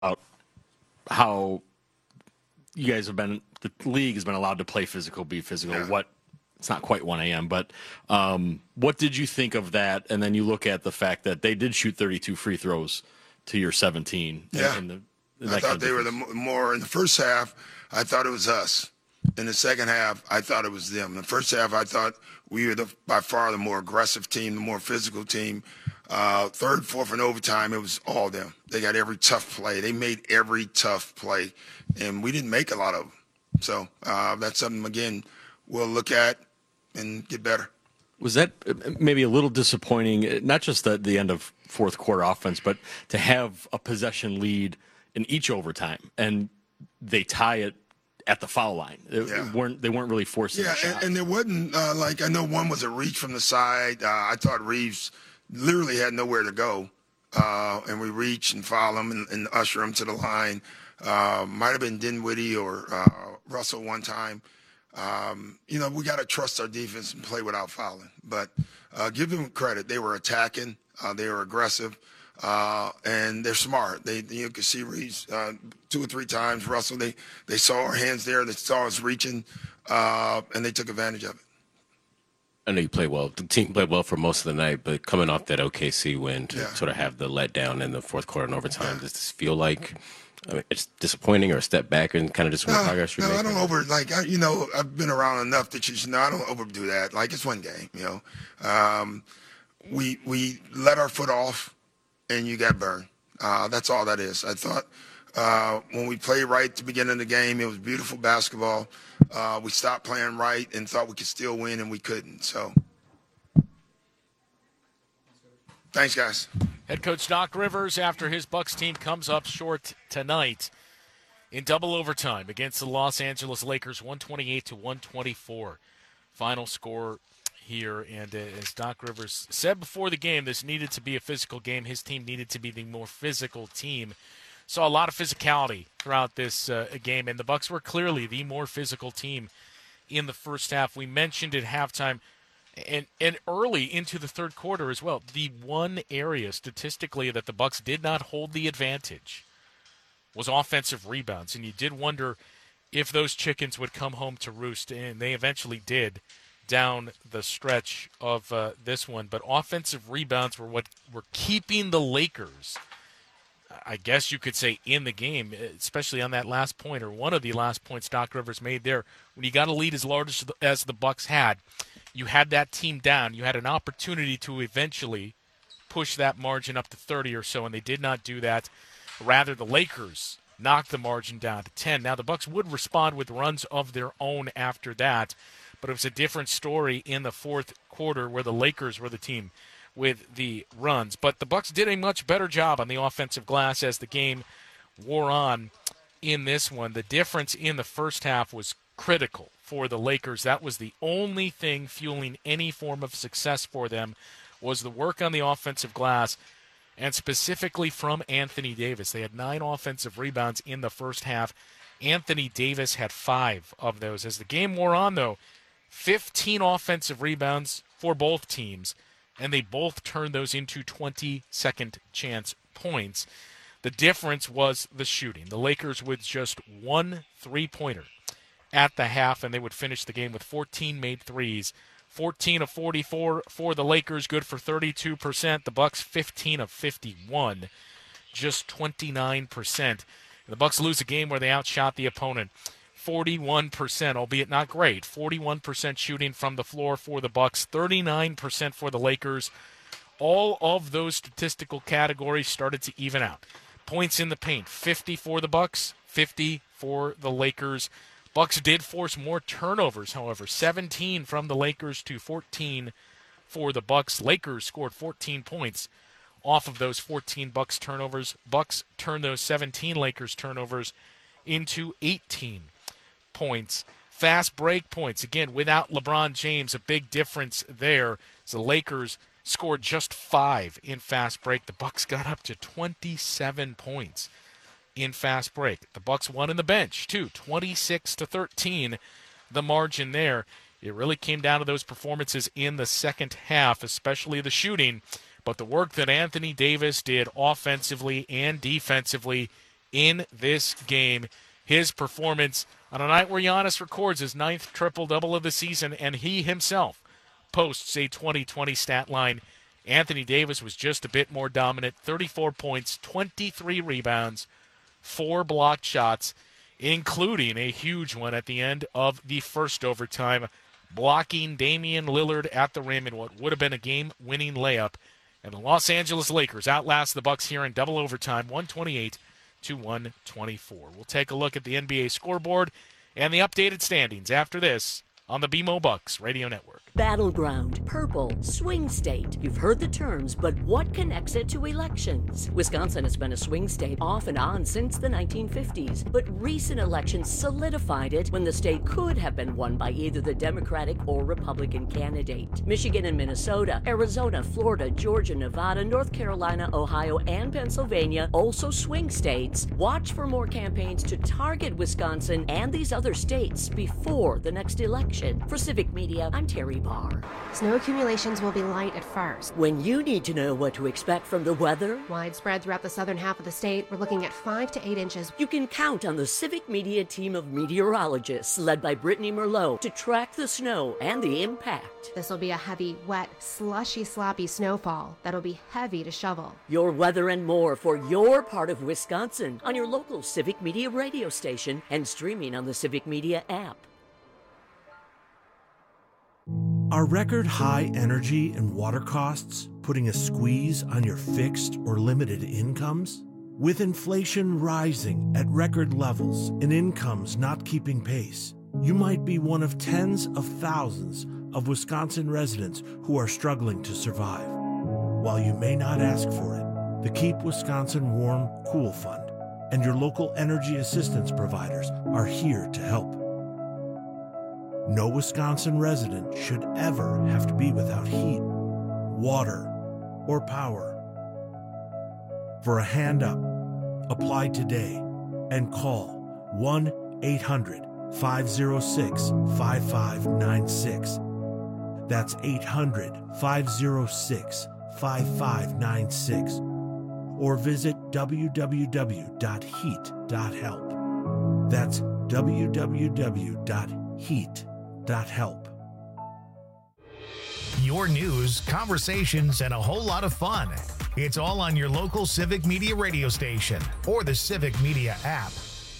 about how you guys have been, the league has been allowed to play physical, be physical. Yeah. It's not quite 1 a.m., but what did you think of that? And then you look at the fact that they did shoot 32 free throws to your 17. Yeah. I thought they were the more in the first half. I thought it was us. In the second half, I thought it was them. In the first half, I thought we were by far the more aggressive team, the more physical team. Third, fourth, and overtime, it was all them. They got every tough play. They made every tough play, and we didn't make a lot of them. So that's something, again, we'll look at and get better. Was that maybe a little disappointing, not just at the end of fourth quarter offense, but to have a possession lead in each overtime, and they tie it at the foul line? They weren't really forcing a shot. And there wasn't, I know one was a reach from the side. I thought Reeves literally had nowhere to go, and we reached and foul him and usher him to the line. Might have been Dinwiddie or Russell one time. We got to trust our defense and play without fouling. But give them credit. They were attacking. They were aggressive. And they're smart. You could see Reeves 2 or 3 times. Russell, they saw our hands there. They saw us reaching, and they took advantage of it. I know you played well. The team played well for most of the night, but coming off that OKC win to sort of have the letdown in the fourth quarter and overtime, does this feel like it's disappointing or a step back and kind of just what progress you're making? I don't I've been around enough that you should know I don't overdo that. Like, it's one game, We let our foot off, and you got burned. That's all that is. I thought when we played right at the beginning of the game, it was beautiful basketball. We stopped playing right and thought we could still win, and we couldn't. So, thanks, guys. Head coach Doc Rivers, after his Bucks team comes up short tonight in double overtime against the Los Angeles Lakers, 128-124. Final score here, and as Doc Rivers said before the game, this needed to be a physical game. His team needed to be the more physical team. Saw a lot of physicality throughout this game, and the Bucks were clearly the more physical team in the first half. We mentioned at halftime and early into the third quarter as well, the one area statistically that the Bucks did not hold the advantage was offensive rebounds, and you did wonder if those chickens would come home to roost, and they eventually did down the stretch of this one. But offensive rebounds were what were keeping the Lakers, I guess you could say, in the game, especially on that last point, or one of the last points Doc Rivers made there. When you got a lead as large as the Bucks had, you had that team down. You had an opportunity to eventually push that margin up to 30 or so, and they did not do that. Rather, the Lakers knocked the margin down to 10. Now, the Bucks would respond with runs of their own after that, but it was a different story in the fourth quarter where the Lakers were the team with the runs. But the Bucks did a much better job on the offensive glass as the game wore on in this one. The difference in the first half was critical for the Lakers. That was the only thing fueling any form of success for them, was the work on the offensive glass, and specifically from Anthony Davis. They had 9 offensive rebounds in the first half. Anthony Davis had 5 of those. As the game wore on, though, 15 offensive rebounds for both teams, and they both turned those into 20-second chance points. The difference was the shooting. The Lakers with just 1 3-pointer at the half, and they would finish the game with 14 made threes. 14 of 44 for the Lakers, good for 32%. The Bucks 15 of 51, just 29%. The Bucks lose a game where they outshot the opponent 41%, albeit not great. 41% shooting from the floor for the Bucks, 39% for the Lakers. All of those statistical categories started to even out. Points in the paint, 50 for the Bucks, 50 for the Lakers. Bucks did force more turnovers, however, 17 from the Lakers to 14 for the Bucks. Lakers scored 14 points off of those 14 Bucks turnovers. Bucks turned those 17 Lakers turnovers into 18 points. Fast break points, again, without LeBron James, a big difference there. So the Lakers scored just 5 in fast break. The Bucks got up to 27 points in fast break. The Bucks won in the bench, too, 26-13, the margin there. It really came down to those performances in the second half, especially the shooting. But the work that Anthony Davis did offensively and defensively in this game. His performance on a night where Giannis records his 9th triple-double of the season, and he himself posts a 2020 stat line. Anthony Davis was just a bit more dominant, 34 points, 23 rebounds, 4 blocked shots, including a huge one at the end of the first overtime, blocking Damian Lillard at the rim in what would have been a game-winning layup. And the Los Angeles Lakers outlast the Bucks here in double overtime, 128 to 124. We'll take a look at the NBA scoreboard and the updated standings after this on the BMO Bucks Radio Network. Battleground, purple, swing state. You've heard the terms, but what connects it to elections? Wisconsin has been a swing state off and on since the 1950s, but recent elections solidified it when the state could have been won by either the Democratic or Republican candidate. Michigan and Minnesota, Arizona, Florida, Georgia, Nevada, North Carolina, Ohio, and Pennsylvania, also swing states. Watch for more campaigns to target Wisconsin and these other states before the next election. For Civic Media, I'm Terry Barr. Snow accumulations will be light at first. When you need to know what to expect from the weather, Widespread throughout the southern half of the state, we're looking at 5 to 8 inches. you can count on the Civic Media team of meteorologists led by Brittany Merlot to track the snow and the impact. This will be a heavy, wet, slushy, sloppy snowfall that'll be heavy to shovel. Your weather and more for your part of Wisconsin on your local Civic Media radio station and streaming on the Civic Media app. Are record high energy and water costs putting a squeeze on your fixed or limited incomes? With inflation rising at record levels and incomes not keeping pace, you might be one of tens of thousands of Wisconsin residents who are struggling to survive. While you may not ask for it, the Keep Wisconsin Warm Cool Fund and your local energy assistance providers are here to help. No Wisconsin resident should ever have to be without heat, water, or power. For a hand up, apply today and call 1-800-506-5596. That's 800-506-5596. Or visit www.heat.help. That's www.heat.help. Your news, conversations, and a whole lot of fun. It's all on your local Civic Media radio station or the Civic Media app.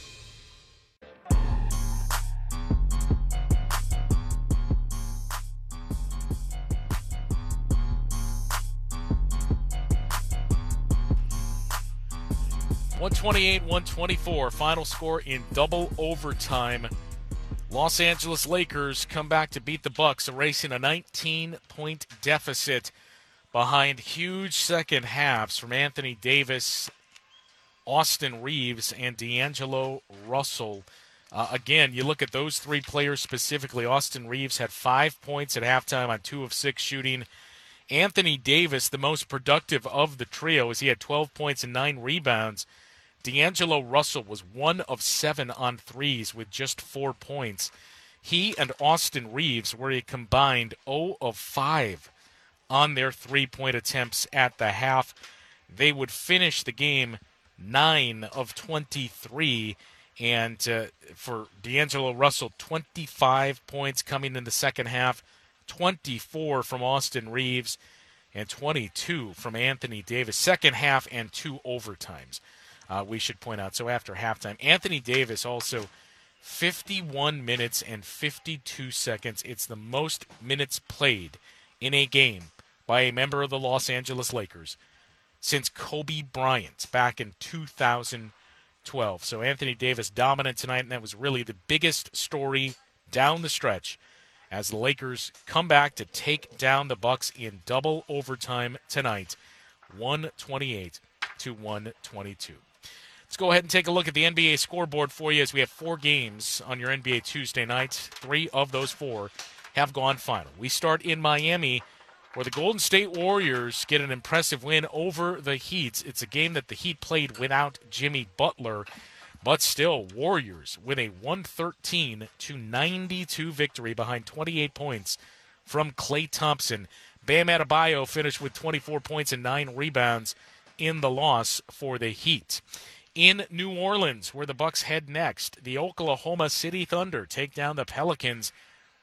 (128-124), final score in double overtime. Los Angeles Lakers come back to beat the Bucks, erasing a 19-point deficit behind huge second halves from Anthony Davis, Austin Reeves, and D'Angelo Russell. Again, you look at those three players specifically. Austin Reeves had 5 points at halftime on 2 of 6 shooting. Anthony Davis, the most productive of the trio, as he had 12 points and 9 rebounds. D'Angelo Russell was 1 of 7 on threes with just 4 points. He and Austin Reeves were a combined 0 of 5 on their three-point attempts at the half. They would finish the game 9 of 23. And for D'Angelo Russell, 25 points coming in the second half, 24 from Austin Reeves, and 22 from Anthony Davis. Second half and 2 overtimes, we should point out. So after halftime, Anthony Davis also 51 minutes and 52 seconds. It's the most minutes played in a game by a member of the Los Angeles Lakers since Kobe Bryant back in 2012. So Anthony Davis dominant tonight, and that was really the biggest story down the stretch as the Lakers come back to take down the Bucks in double overtime tonight, 128 to 122. Let's go ahead and take a look at the NBA scoreboard for you as we have 4 games on your NBA Tuesday night. 3 of those 4 have gone final. We start in Miami, where the Golden State Warriors get an impressive win over the Heat. It's a game that the Heat played without Jimmy Butler, but still, Warriors with a 113-92 victory behind 28 points from Klay Thompson. Bam Adebayo finished with 24 points and 9 rebounds in the loss for the Heat. In New Orleans, where the Bucks head next, the Oklahoma City Thunder take down the Pelicans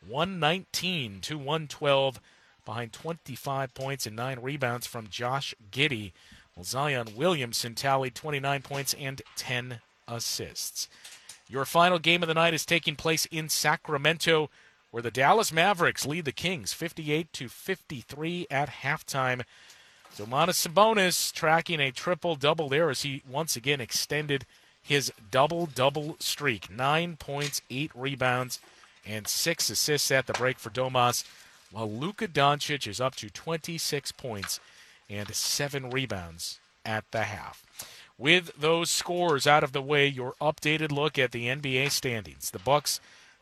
119-112 behind 25 points and 9 rebounds from Josh Giddey. Well, Zion Williamson tallied 29 points and 10 assists. Your final game of the night is taking place in Sacramento, where the Dallas Mavericks lead the Kings 58-53 at halftime. Domantas Sabonis tracking a triple-double there as he once again extended his double-double streak. 9 points, 8 rebounds, and 6 assists at the break for Domas, while Luka Doncic is up to 26 points and 7 rebounds at the half. With those scores out of the way, your updated look at the NBA standings. The Bucks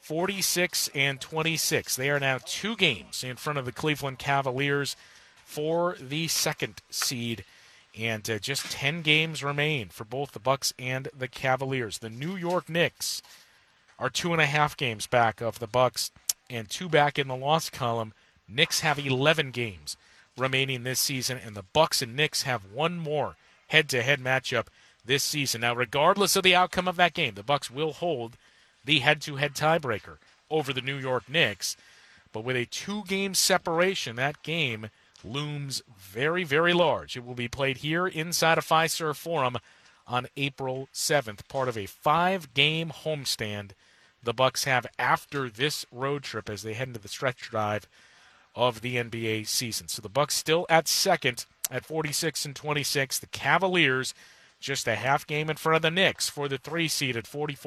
46-26. They are now 2 games in front of the Cleveland Cavaliers for the 2nd seed, and just 10 games remain for both the Bucks and the Cavaliers. The New York Knicks are 2.5 games back of the Bucks and 2 back in the loss column. Knicks have 11 games remaining this season, and the Bucks and Knicks have one more head-to-head matchup this season. Now, regardless of the outcome of that game, the Bucks will hold the head-to-head tiebreaker over the New York Knicks, but with a 2-game separation, that game looms very, very large. It will be played here inside of Fiserv Forum on April 7th, part of a 5-game homestand the Bucks have after this road trip as they head into the stretch drive of the NBA season. So the Bucks still at 2nd at 46-26. The Cavaliers just a half game in front of the Knicks for the 3 seed at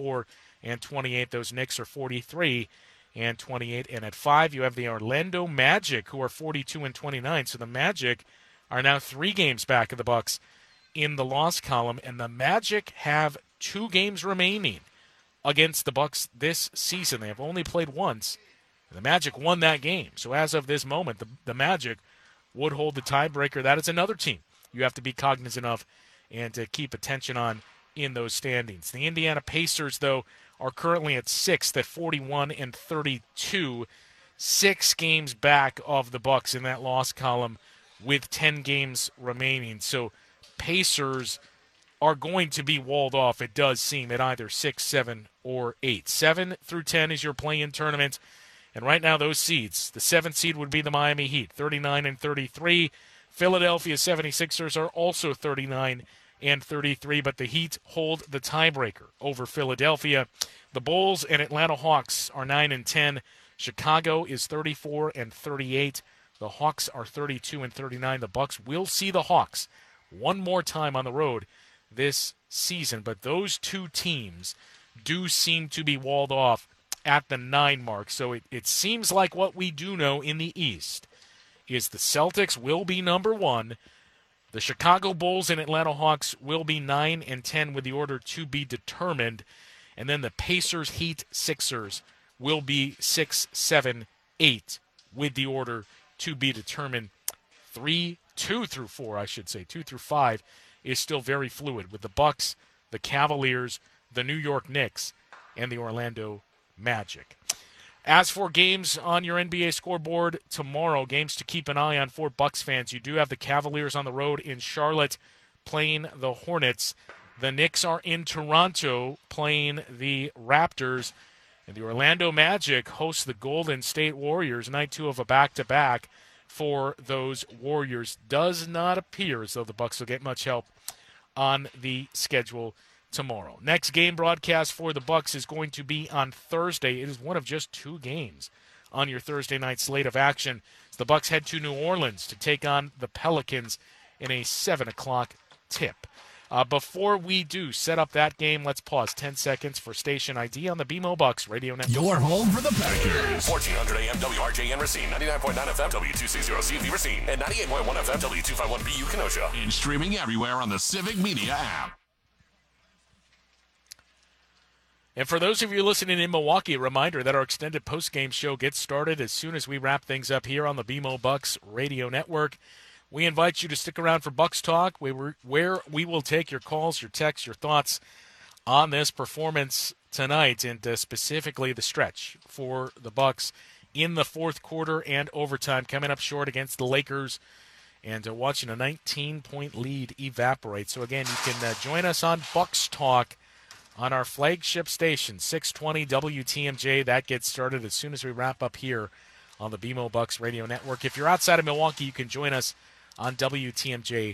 44-28. Those Knicks are 43-28. And at 5, you have the Orlando Magic, who are 42-29. So the Magic are now 3 games back of the Bucks in the loss column, and the Magic have 2 games remaining against the Bucks this season. They have only played once. The Magic won that game. So as of this moment, the Magic would hold the tiebreaker. That is another team you have to be cognizant of and to keep attention on in those standings. The Indiana Pacers, though, are currently at 6th at 41-32, 6 games back of the Bucks in that loss column with 10 games remaining. So Pacers are going to be walled off, it does seem, at either 6, 7, or 8. 7 through 10 is your play-in tournament. And right now, those seeds, the 7th seed would be the Miami Heat, 39-33. Philadelphia 76ers are also 39-33, but the Heat hold the tiebreaker over Philadelphia. The Bulls and Atlanta Hawks are 9-10. Chicago is 34-38. The Hawks are 32-39. The Bucks will see the Hawks one more time on the road this season, but those 2 teams do seem to be walled off at the 9 mark. So it seems like what we do know in the East is the Celtics will be number 1. The Chicago Bulls and Atlanta Hawks will be 9 and 10 with the order to be determined. And then the Pacers, Heat, Sixers will be 6, 7, 8 with the order to be determined. 2 through 4, 2 through 5 is still very fluid with the Bucks, the Cavaliers, the New York Knicks, and the Orlando Magic. As for games on your NBA scoreboard tomorrow, games to keep an eye on for Bucks fans, you do have the Cavaliers on the road in Charlotte playing the Hornets. The Knicks are in Toronto playing the Raptors. And the Orlando Magic host the Golden State Warriors, night 2 of a back-to-back for those Warriors. Does not appear as though the Bucks will get much help on the schedule tomorrow. Next game broadcast for the Bucks is going to be on Thursday. It is one of just 2 games on your Thursday night slate of action. The Bucks head to New Orleans to take on the Pelicans in a 7 o'clock tip. Before we do set up that game, let's pause 10 seconds for station ID on the BMO Bucks Radio Network. Your home for the Packers. 1400 AM WRJN Racine, 99.9 FM W260CV Racine, and 98.1 FM W251BU Kenosha. And streaming everywhere on the Civic Media app. And for those of you listening in Milwaukee, a reminder that our extended postgame show gets started as soon as we wrap things up here on the BMO Bucks Radio Network. We invite you to stick around for Bucks Talk, where we will take your calls, your texts, your thoughts on this performance tonight, and specifically the stretch for the Bucks in the fourth quarter and overtime, coming up short against the Lakers and watching a 19-point lead evaporate. So, again, you can join us on Bucks Talk on our flagship station, 620 WTMJ. That gets started as soon as we wrap up here on the BMO Bucks Radio Network. If you're outside of Milwaukee, you can join us on WTMJ.com.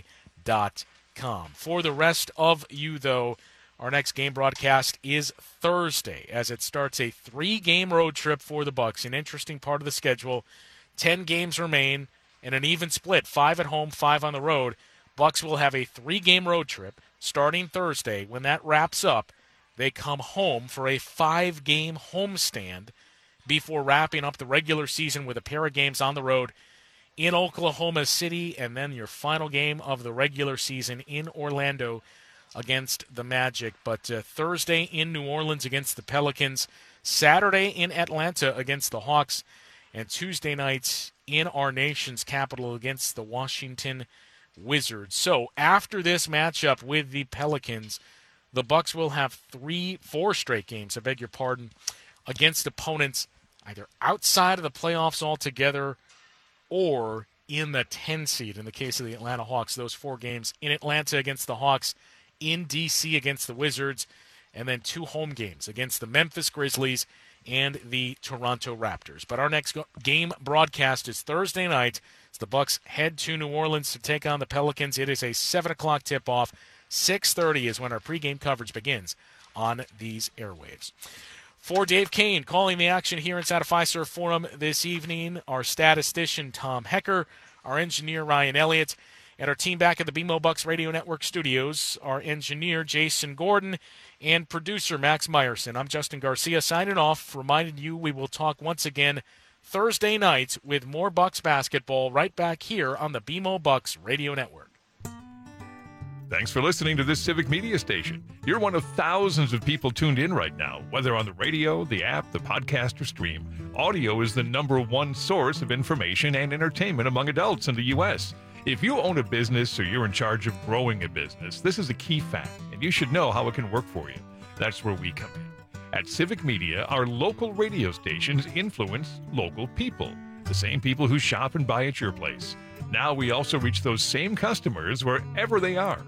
For the rest of you, though, our next game broadcast is Thursday as it starts a 3-game road trip for the Bucks. An interesting part of the schedule. 10 games remain and an even split, 5 at home, 5 on the road. Bucks will have a 3-game road trip starting Thursday. When that wraps up, they come home for a 5-game homestand before wrapping up the regular season with a pair of games on the road in Oklahoma City, and then your final game of the regular season in Orlando against the Magic. But Thursday in New Orleans against the Pelicans, Saturday in Atlanta against the Hawks, and Tuesday nights in our nation's capital against the Washington Wizards. So after this matchup with the Pelicans, the Bucks will have 4 straight games, against opponents either outside of the playoffs altogether or in the 10 seed in the case of the Atlanta Hawks. Those 4 games in Atlanta against the Hawks, in D.C. against the Wizards, and then 2 home games against the Memphis Grizzlies and the Toronto Raptors. But our next game broadcast is Thursday night as the Bucks head to New Orleans to take on the Pelicans. It is a 7 o'clock tip-off. 6:30 is when our pregame coverage begins on these airwaves. For Dave Kane, calling the action here inside of Fiserv Forum this evening, our statistician Tom Hecker, our engineer Ryan Elliott, and our team back at the BMO Bucks Radio Network studios, our engineer Jason Gordon and producer Max Meyerson. I'm Justin Garcia signing off, reminding you we will talk once again Thursday night with more Bucks basketball right back here on the BMO Bucks Radio Network. Thanks for listening to this Civic Media station. You're one of thousands of people tuned in right now, whether on the radio, the app, the podcast, or stream. Audio is the #1 source of information and entertainment among adults in the U.S. If you own a business or you're in charge of growing a business, this is a key fact, and you should know how it can work for you. That's where we come in. At Civic Media, our local radio stations influence local people, the same people who shop and buy at your place. Now we also reach those same customers wherever they are.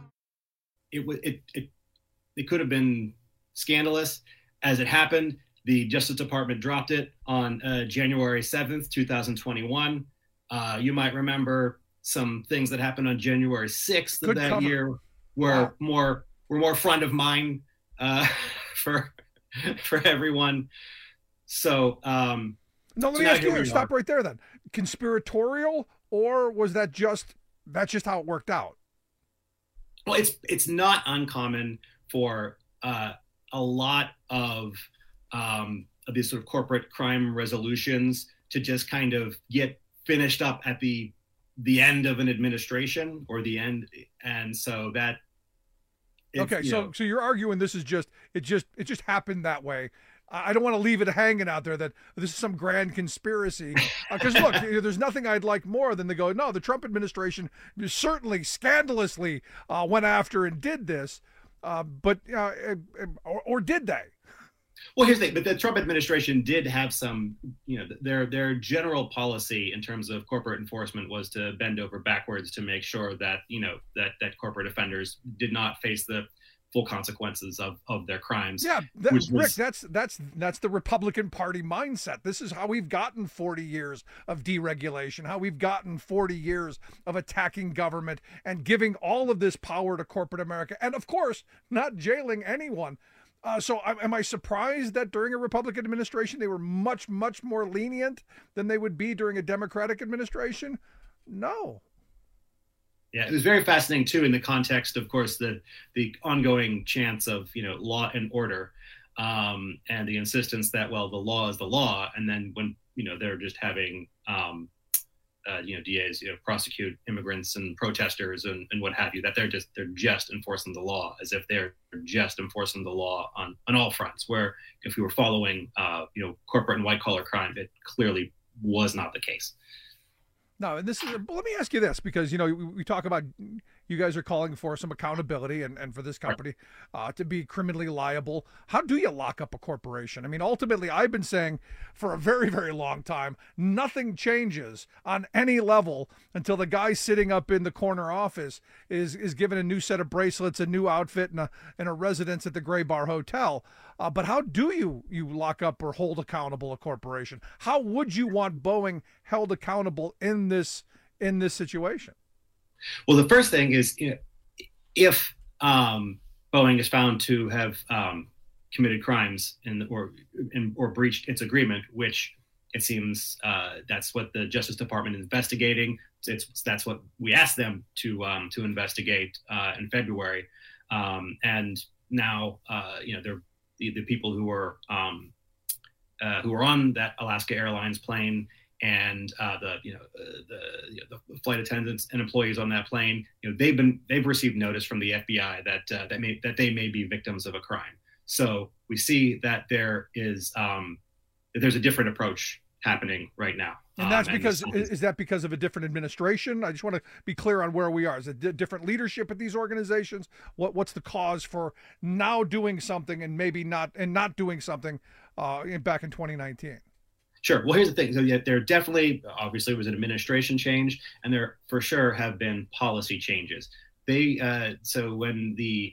It could have been scandalous. As it happened, the Justice Department dropped it on January 7th, 2021. You might remember some things that happened on January 6th of that year were more front of mind for everyone. So no, let me ask you, stop right there then. Conspiratorial, or was that's just how it worked out? Well, it's not uncommon for a lot of these sort of corporate crime resolutions to just kind of get finished up at the end of an administration or the end, and so that. Okay, so you're arguing this is it just happened that way. I don't want to leave it hanging out there that this is some grand conspiracy. Because look, there's nothing I'd like more than to go, no, the Trump administration certainly scandalously went after and did this, but or did they? Well, here's the thing, but the Trump administration did have some, their general policy in terms of corporate enforcement was to bend over backwards to make sure that, that corporate offenders did not face the full consequences of their crimes. Yeah, Rick, that's the Republican Party mindset. This is how we've gotten 40 years of deregulation, how we've gotten 40 years of attacking government and giving all of this power to corporate America, and of course, not jailing anyone. So am I surprised that during a Republican administration they were much, much more lenient than they would be during a Democratic administration? No. Yeah, it was very fascinating, too, in the context, of course, the ongoing chants of, law and order and the insistence that, well, the law is the law. And then when, they're just having, DAs, prosecute immigrants and protesters and what have you, that they're just enforcing the law as if they're just enforcing the law on all fronts, where if we were following, corporate and white collar crime, it clearly was not the case. No, and this is. Let me ask you this, because we talk about you guys are calling for some accountability and for this company to be criminally liable. How do you lock up a corporation? I mean, ultimately, I've been saying for a very, very long time, nothing changes on any level until the guy sitting up in the corner office is given a new set of bracelets, a new outfit, and a residence at the Gray Bar Hotel. But how do you lock up or hold accountable a corporation? How would you want Boeing held accountable in this situation? Well, the first thing is, if Boeing is found to have committed crimes or breached its agreement, which it seems that's what the Justice Department is investigating. That's what we asked them to investigate in February, and now they're the people who were on that Alaska Airlines plane and the flight attendants and employees on that plane. They've received notice from the FBI that they may be victims of a crime. So we see that there's a different approach happening right now. And that's because, is that because of a different administration? I just want to be clear on where we are. Is it different leadership at these organizations? What's the cause for now doing something and maybe not doing something back in 2019? Sure. Well, here's the thing. So there definitely, obviously, was an administration change, and there for sure have been policy changes. So when the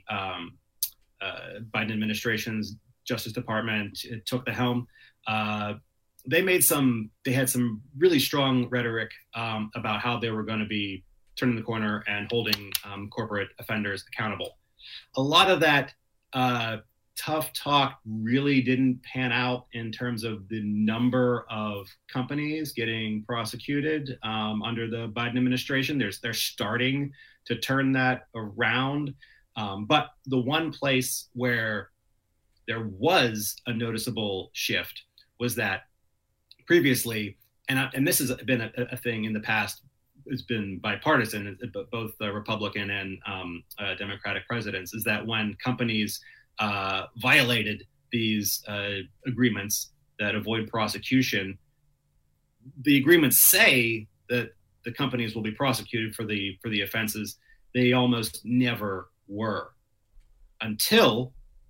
Biden administration's Justice Department took the helm, they had some really strong rhetoric about how they were going to be turning the corner and holding corporate offenders accountable. A lot of that tough talk really didn't pan out in terms of the number of companies getting prosecuted under the Biden administration. They're starting to turn that around. But the one place where there was a noticeable shift was that previously, and this has been a thing in the past, it's been bipartisan, both the Republican and Democratic presidents, is that when companies violated these agreements that avoid prosecution, the agreements say that the companies will be prosecuted for the offenses. They almost never were until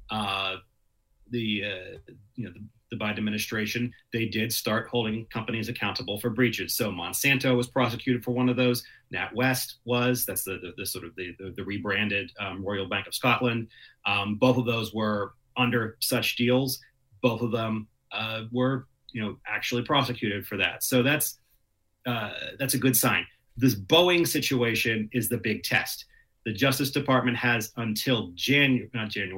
the Biden administration. They did start holding companies accountable for breaches. So Monsanto was prosecuted for one of those. NatWest was. That's the sort of the rebranded Royal Bank of Scotland. Both of those were under such deals. Both of them were actually prosecuted for that. So that's a good sign. This Boeing situation is the big test. The Justice Department has until June.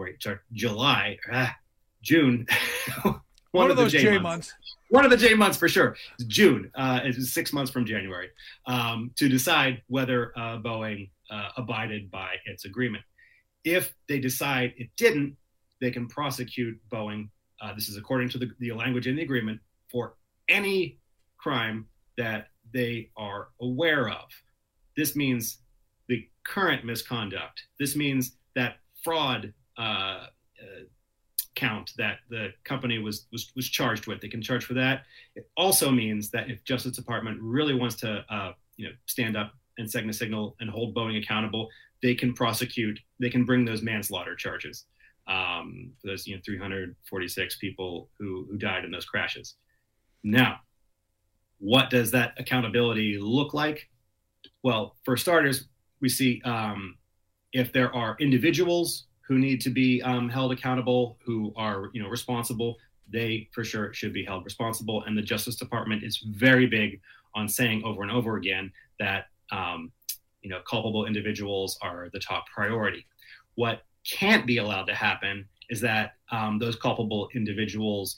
One of those J months. One of the J months for sure. June. It's 6 months from January to decide whether Boeing abided by its agreement. If they decide it didn't, they can prosecute Boeing. This is according to the language in the agreement, for any crime that they are aware of. This means the current misconduct. This means that fraud count that the company was charged with. They can charge for that. It also means that if Justice Department really wants to stand up and second a signal and hold Boeing accountable, they can prosecute. They can bring those manslaughter charges. Those 346 people who died in those crashes. Now, what does that accountability look like? Well, for starters, we see if there are individuals who need to be held accountable, who are responsible, they for sure should be held responsible. And the Justice Department is very big on saying over and over again that culpable individuals are the top priority. What can't be allowed to happen is that those culpable individuals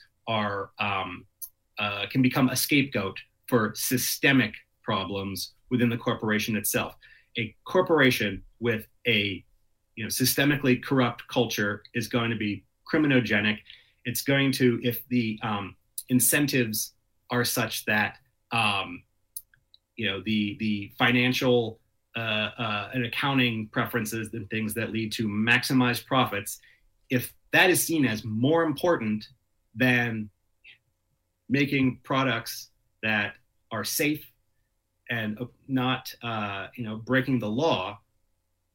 can become a scapegoat for systemic problems within the corporation itself. A corporation with a systemically corrupt culture is going to be criminogenic. It's going to, if the incentives are such that the financial and accounting preferences and things that lead to maximized profits, if that is seen as more important than making products that are safe and not breaking the law,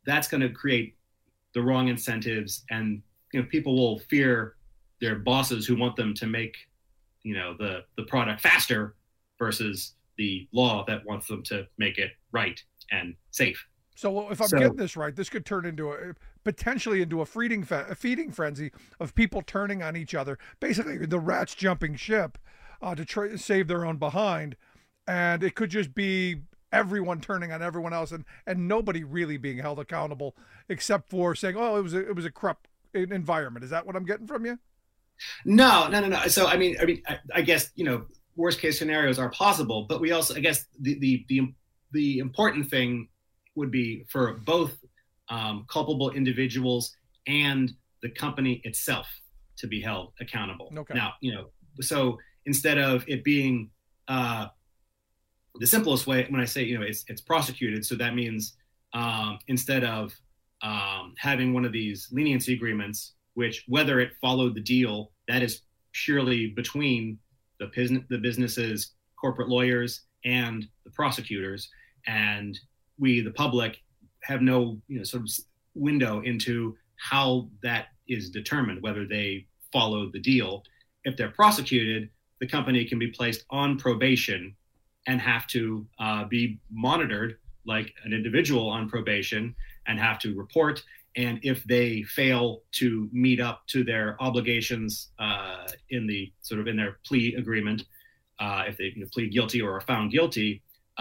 that's going to create the wrong incentives, and people will fear their bosses who want them to make the product faster versus the law that wants them to make it right and safe. So if I'm getting this right, this could turn into potentially into a feeding frenzy of people turning on each other, basically the rats jumping ship to try to save their own behind. And it could just be everyone turning on everyone else and nobody really being held accountable except for saying, oh, it was a corrupt environment. Is that what I'm getting from you? No. So, I guess, worst case scenarios are possible, but we also, I guess the important thing would be for both culpable individuals and the company itself to be held accountable. Okay. Now, so instead of it being the simplest way, when I say, it's prosecuted, so that means instead of having one of these leniency agreements, which whether it followed the deal, that is purely between the business's corporate lawyers and the prosecutors, and we, the public, have no sort of window into how that is determined, whether they follow the deal. If they're prosecuted, the company can be placed on probation and have to be monitored like an individual on probation and have to report. And if they fail to meet up to their obligations in their plea agreement, if they plead guilty or are found guilty,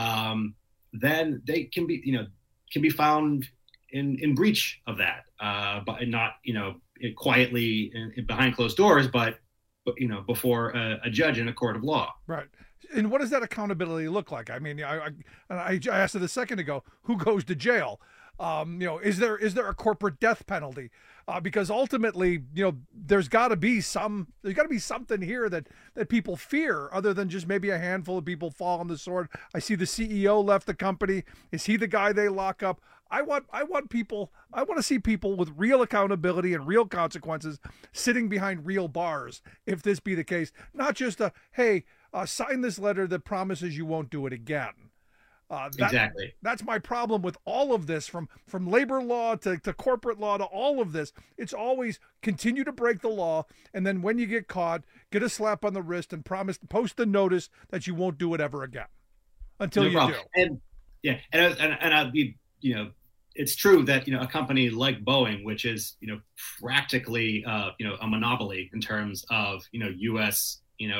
then they can be found in breach of that, but not quietly behind closed doors, but before a judge in a court of law. Right. And what does that accountability look like? I mean, I asked it a second ago. Who goes to jail? Is there a corporate death penalty? Because ultimately, there's got to be something here that people fear, other than just maybe a handful of people fall on the sword. I see the CEO left the company. Is he the guy they lock up? I want to see people with real accountability and real consequences sitting behind real bars, if this be the case. Not just sign this letter that promises you won't do it again. Exactly. That's my problem with all of this, from labor law to corporate law to all of this. It's always continue to break the law, and then when you get caught, get a slap on the wrist and post the notice that you won't do it ever again until you do. And I'd be, it's true that a company like Boeing, which is practically a monopoly in terms of U.S.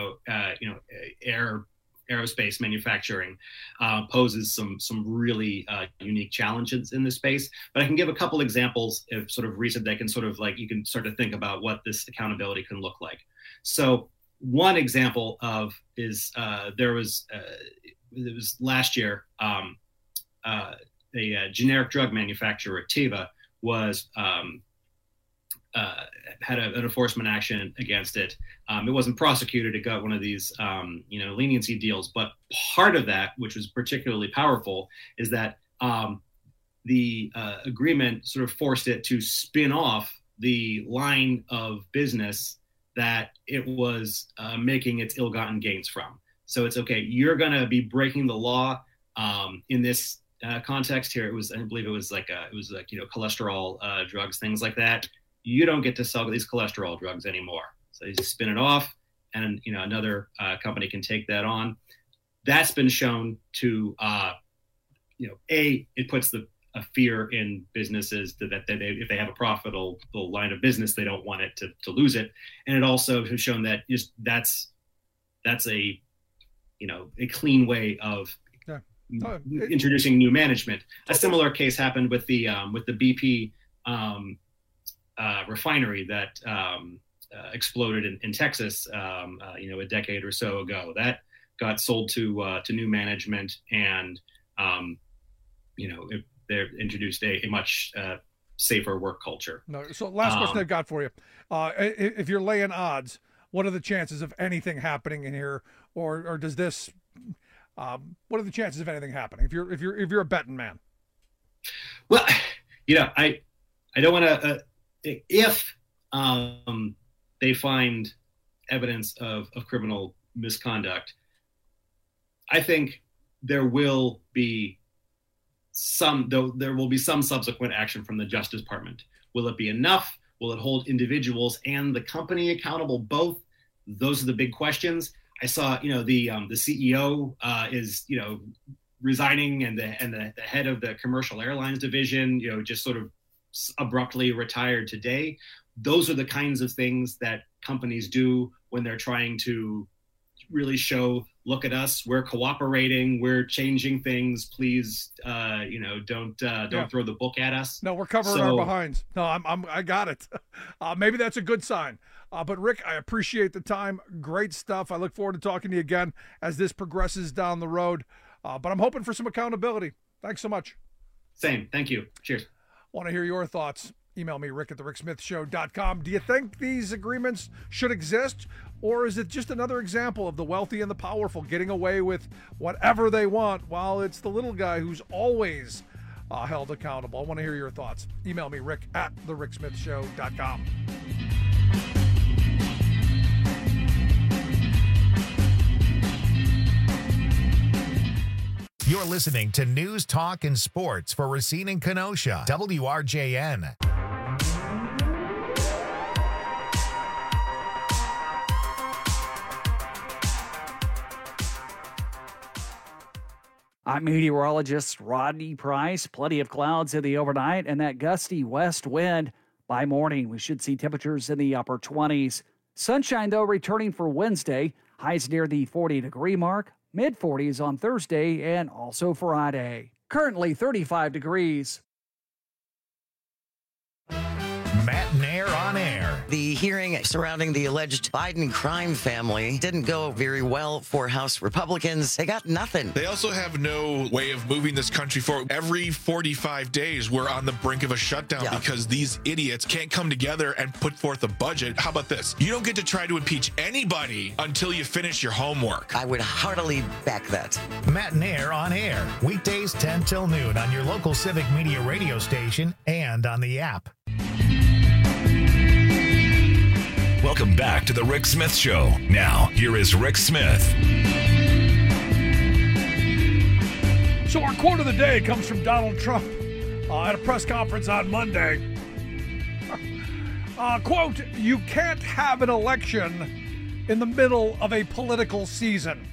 aerospace manufacturing, poses some really unique challenges in this space. But I can give a couple examples of sort of recent that can sort of you can start to think about what this accountability can look like. So one example is it was last year, a generic drug manufacturer, Teva, was had an enforcement action against it. It wasn't prosecuted. It got one of these, leniency deals. But part of that, which was particularly powerful, is that the agreement sort of forced it to spin off the line of business that it was making its ill-gotten gains from. So it's okay. You're going to be breaking the law in this context here. I believe it was cholesterol drugs, things like that. You don't get to sell these cholesterol drugs anymore. So you just spin it off, and another company can take that on. That's been shown to, it puts a fear in businesses that they, if they have a profitable line of business, they don't want it to lose it. And it also has shown that that's a clean way of introducing new management. A similar case happened with the BP refinery that exploded in Texas, a decade or so ago. That got sold to new management, and they introduced a much safer work culture. No. So last question I've got for you: if you're laying odds, what are the chances of anything happening in here, or does this? What are the chances of anything happening if you're a betting man? Well, I don't want to. If they find evidence of criminal misconduct, I think there will be there will be some subsequent action from the Justice Department. Will it be enough? Will it hold individuals and the company accountable both? Those are the big questions. I saw, the CEO is, resigning, and the head of the commercial airlines division, just sort of abruptly retired today. Those are the kinds of things that companies do when they're trying to really show, look at us, we're cooperating, we're changing things. Please, don't throw the book at us. No, we're covering our behinds. No, I got it. Maybe that's a good sign. But Rick, I appreciate the time. Great stuff. I look forward to talking to you again as this progresses down the road. But I'm hoping for some accountability. Thanks so much. Same. Thank you. Cheers. Want to hear your thoughts? Email me, rick@thericksmithshow.com. Do you think these agreements should exist, or is it just another example of the wealthy and the powerful getting away with whatever they want while it's the little guy who's always held accountable? I want to hear your thoughts. Email me, rick@thericksmithshow.com. You're listening to News, Talk, and Sports for Racine and Kenosha, WRJN. I'm meteorologist Rodney Price. Plenty of clouds in the overnight and that gusty west wind. By morning, we should see temperatures in the upper 20s. Sunshine, though, returning for Wednesday. Highs near the 40-degree mark. Mid-40s on Thursday and also Friday. Currently 35 degrees. Matt Nair on air. The hearing surrounding the alleged Biden crime family didn't go very well for House Republicans. They got nothing. They also have no way of moving this country forward. Every 45 days, we're on the brink of a shutdown because these idiots can't come together and put forth a budget. How about this? You don't get to try to impeach anybody until you finish your homework. I would heartily back that. Matt Nair on air. Weekdays 10 till noon on your local Civic Media radio station and on the app. Welcome back to the Rick Smith Show. Now, here is Rick Smith. So our quote of the day comes from Donald Trump at a press conference on Monday. Quote, "You can't have an election in the middle of a political season."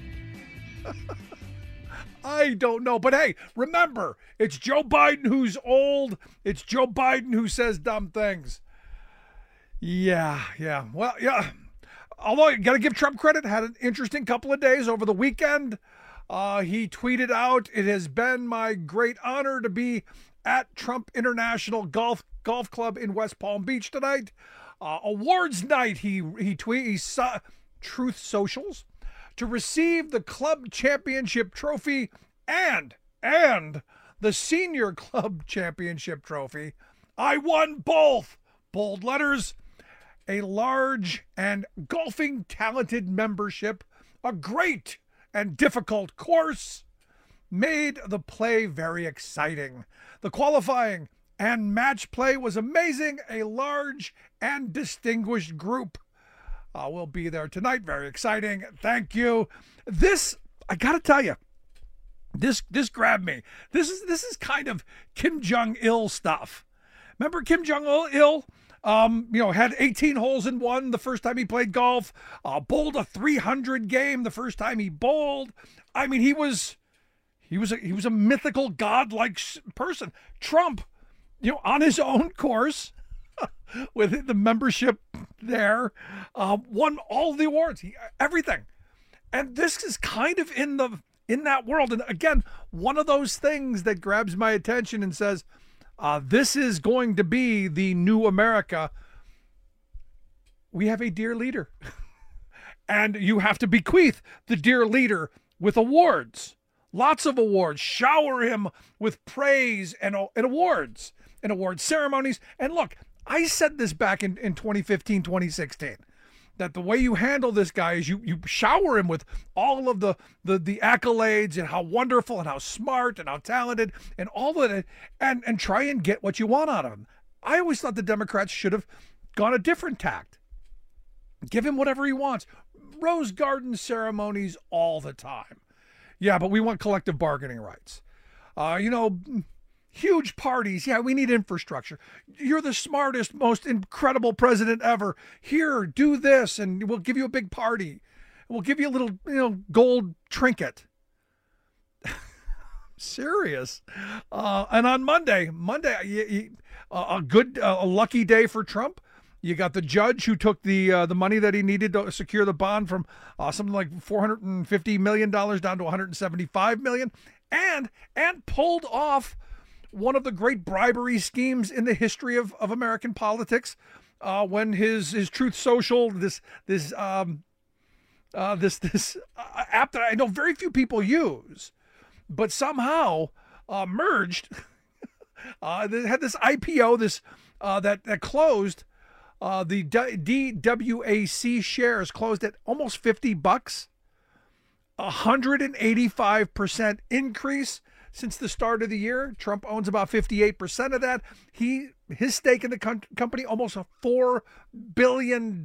I don't know. But hey, remember, it's Joe Biden who's old. It's Joe Biden who says dumb things. Yeah. Well, yeah. Although I got to give Trump credit, had an interesting couple of days over the weekend. He tweeted out, "It has been my great honor to be at Trump International Golf Club in West Palm Beach tonight. Awards night," he saw Truth Socials, "to receive the club championship trophy and the senior club championship trophy. I won both." Bold letters. "A large and golfing talented membership, a great and difficult course, made the play very exciting. The qualifying and match play was amazing. A large and distinguished group will be there tonight. Very exciting. Thank you." This, I got to tell you, this grabbed me. This is kind of Kim Jong-il stuff. Remember Kim Jong-il? Had 18 holes in one the first time he played golf, bowled a 300 game the first time he bowled. I mean, he was a mythical godlike person. Trump, on his own course, with the membership there, won all the awards, everything. And this is kind of in that world. And again, one of those things that grabs my attention and says, this is going to be the new America. We have a dear leader. And you have to bequeath the dear leader with awards. Lots of awards. Shower him with praise and awards and award ceremonies. And look, I said this back in 2015, 2016. That the way you handle this guy is you shower him with all of the accolades and how wonderful and how smart and how talented and all of it, and try and get what you want out of him. I always thought the Democrats should have gone a different tact. Give him whatever he wants. Rose garden ceremonies all the time. Yeah, but we want collective bargaining rights. Huge parties. Yeah, we need infrastructure. You're the smartest, most incredible president ever. Here, do this, and we'll give you a big party. We'll give you a little, gold trinket. Serious. And on Monday, a lucky day for Trump. You got the judge who took the money that he needed to secure the bond from something like $450 million down to $175 million, and pulled off one of the great bribery schemes in the history of American politics, when his Truth Social, this app that I know very few people use, but somehow merged. They had this IPO, that closed. The DWAC shares closed at almost $50, 185% increase since the start of the year. Trump owns about 58% of that. His stake in the company, almost $4 billion.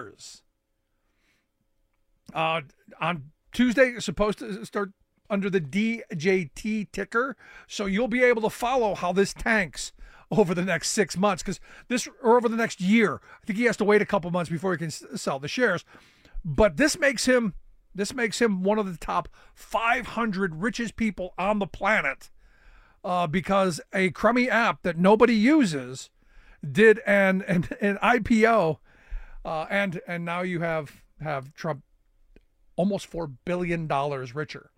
On Tuesday, it's supposed to start under the DJT ticker, so you'll be able to follow how this tanks over the next 6 months, or over the next year. I think he has to wait a couple months before he can sell the shares. But this makes him one of the top 500 richest people on the planet, because a crummy app that nobody uses did an IPO, and now you have Trump almost $4 billion richer.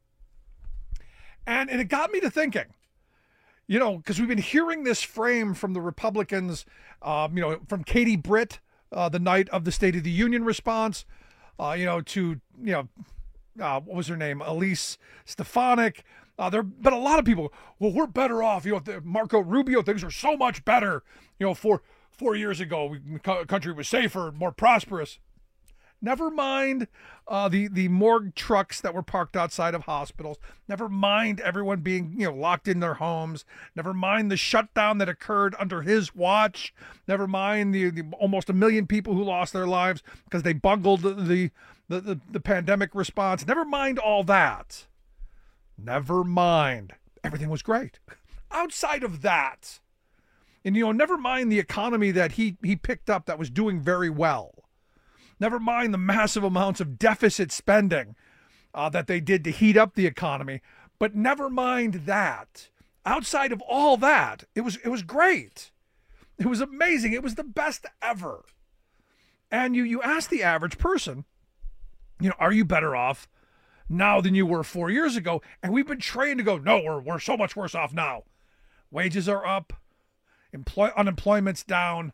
And it got me to thinking, because we've been hearing this frame from the Republicans, from Katie Britt, the night of the State of the Union response, to what was her name, Elise Stefanik. But a lot of people, well, we're better off. Marco Rubio, things are so much better. 4 years ago, the country was safer, more prosperous. Never mind the morgue trucks that were parked outside of hospitals. Never mind everyone being locked in their homes. Never mind the shutdown that occurred under his watch. Never mind the almost 1 million people who lost their lives because they bungled the pandemic response. Never mind all that. Never mind. Everything was great. Outside of that, and never mind the economy that he picked up that was doing very well. Never mind the massive amounts of deficit spending that they did to heat up the economy. But never mind that. Outside of all that, it was great. It was amazing. It was the best ever. And you ask the average person, are you better off now than you were 4 years ago? And we've been trained to go, no, we're so much worse off now. Wages are up. Unemployment's down.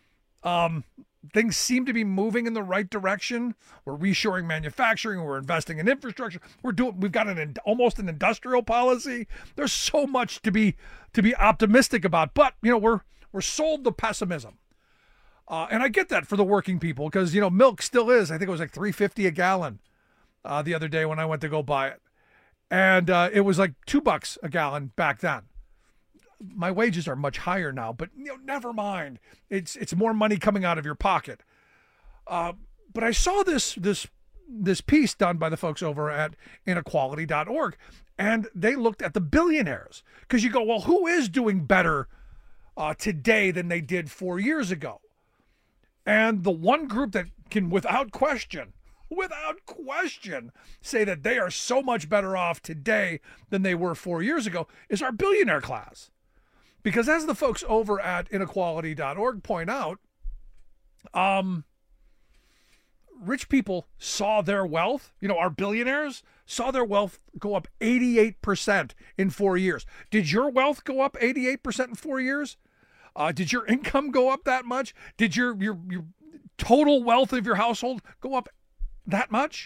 Things seem to be moving in the right direction. We're reshoring manufacturing. We're investing in infrastructure. We've got almost an industrial policy. There's so much to be optimistic about. But we're sold the pessimism, and I get that for the working people because milk still is. I think it was like $3.50 a gallon the other day when I went to go buy it, and it was like $2 a gallon back then. My wages are much higher now, but never mind. It's more money coming out of your pocket. But I saw this piece done by the folks over at inequality.org, and they looked at the billionaires because you go, well, who is doing better today than they did 4 years ago? And the one group that can, without question, say that they are so much better off today than they were 4 years ago is our billionaire class. Because as the folks over at inequality.org point out, rich people saw their wealth, our billionaires saw their wealth go up 88% in 4 years. Did your wealth go up 88% in 4 years? Did your income go up that much? Did your total wealth of your household go up that much?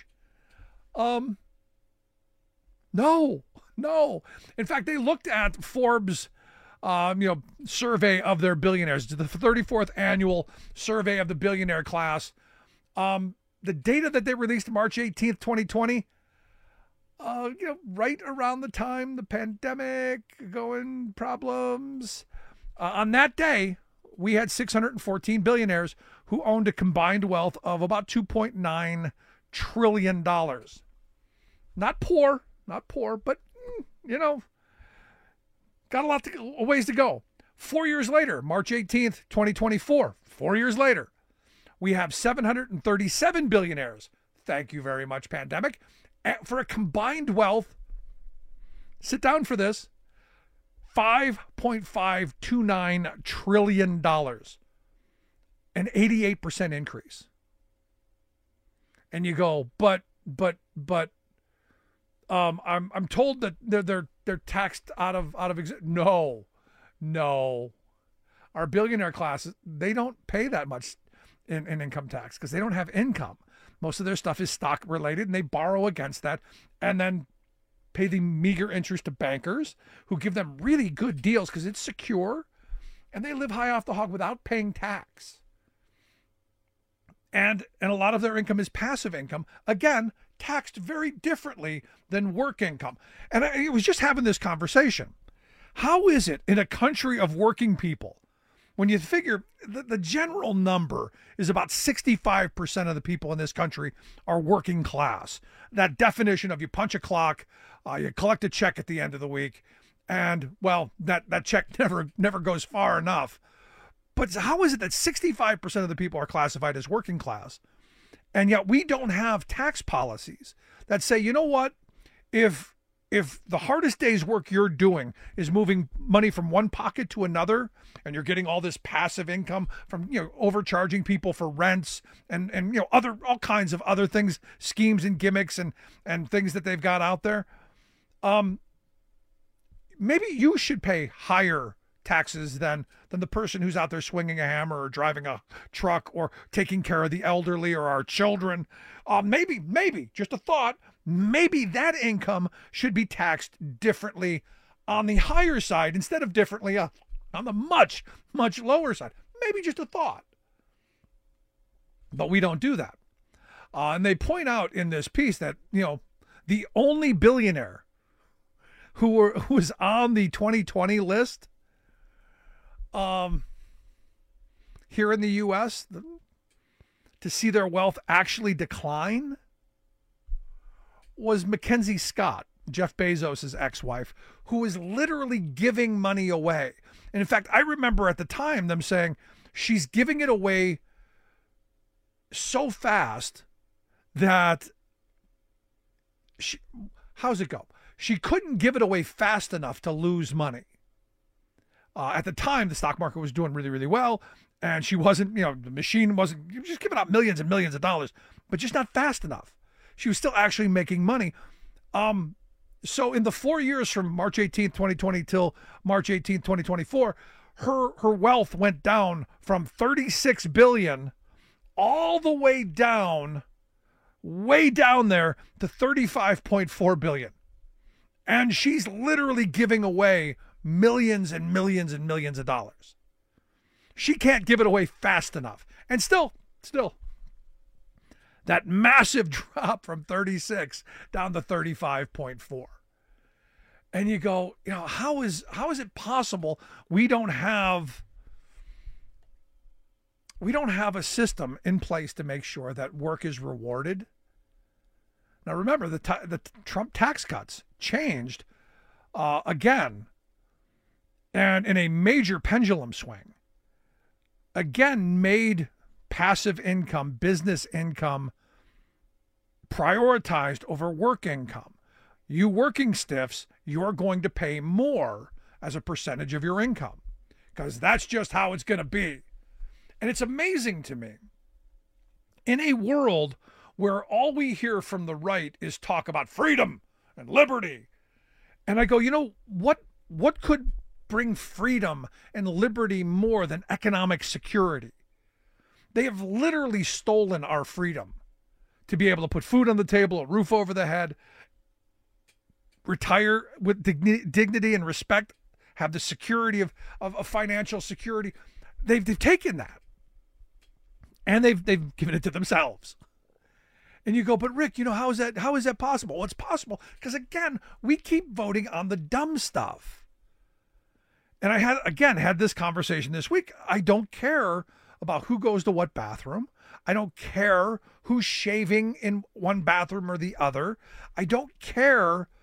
No. In fact, they looked at Forbes' survey of their billionaires, the 34th annual survey of the billionaire class. The data that they released March 18th, 2020, right around the time the pandemic going problems. On that day, we had 614 billionaires who owned a combined wealth of about $2.9 trillion. Not poor, but, got got a ways to go. 4 years later, March 18th, 2024, 4 years later, we have 737 billionaires. Thank you very much, pandemic. For a combined wealth, sit down for this, $5.529 trillion, an 88% increase. And you go, but I'm told that they're taxed out of no. Our billionaire classes, they don't pay that much in income tax because they don't have income. Most of their stuff is stock related, and they borrow against that and then pay the meager interest to bankers who give them really good deals because it's secure, and they live high off the hog without paying tax. And a lot of their income is passive income, again, taxed very differently than work income. And I was just having this conversation. How is it in a country of working people, when you figure the general number is about 65% of the people in this country are working class? That definition of you punch a clock, you collect a check at the end of the week, and, well, that check never goes far enough. But how is it that 65% of the people are classified as working class, and yet we don't have tax policies that say, you know what, if the hardest day's work you're doing is moving money from one pocket to another, and you're getting all this passive income from, overcharging people for rents and all kinds of other things, schemes and gimmicks and things that they've got out there, maybe you should pay higher taxes than the person who's out there swinging a hammer or driving a truck or taking care of the elderly or our children. Maybe, just a thought, maybe that income should be taxed differently on the higher side instead of differently on the much, much lower side. Maybe just a thought. But we don't do that. And they point out in this piece that, the only billionaire who was on the 2020 list here in the U.S. to see their wealth actually decline was Mackenzie Scott, Jeff Bezos' ex-wife, who was literally giving money away. And in fact, I remember at the time them saying she's giving it away so fast that how's it go? She couldn't give it away fast enough to lose money. At the time, the stock market was doing really, really well, and she wasn't, the machine wasn't just giving out millions and millions of dollars, but just not fast enough. She was still actually making money. So in the 4 years from March 18th, 2020 till March 18th, 2024, her wealth went down from 36 billion all the way down there to 35.4 billion. And she's literally giving away millions and millions and millions of dollars. She can't give it away fast enough. And still, that massive drop from 36 down to 35.4. And you go, how is it possible we don't have a system in place to make sure that work is rewarded? Now remember, the Trump tax cuts changed again, and in a major pendulum swing, again made passive income, business income prioritized over work income. You working stiffs, you're going to pay more as a percentage of your income because that's just how it's going to be. And it's amazing to me, in a world where all we hear from the right is talk about freedom and liberty. And I go, what could bring freedom and liberty more than economic security? They have literally stolen our freedom to be able to put food on the table, a roof over the head, retire with dignity and respect, have the security of financial security. They've taken that, and they've given it to themselves. And you go, but Rick, how is that possible? Well, it's possible because, again, we keep voting on the dumb stuff. And I had this conversation this week. I don't care about who goes to what bathroom. I don't care who's shaving in one bathroom or the other. I don't care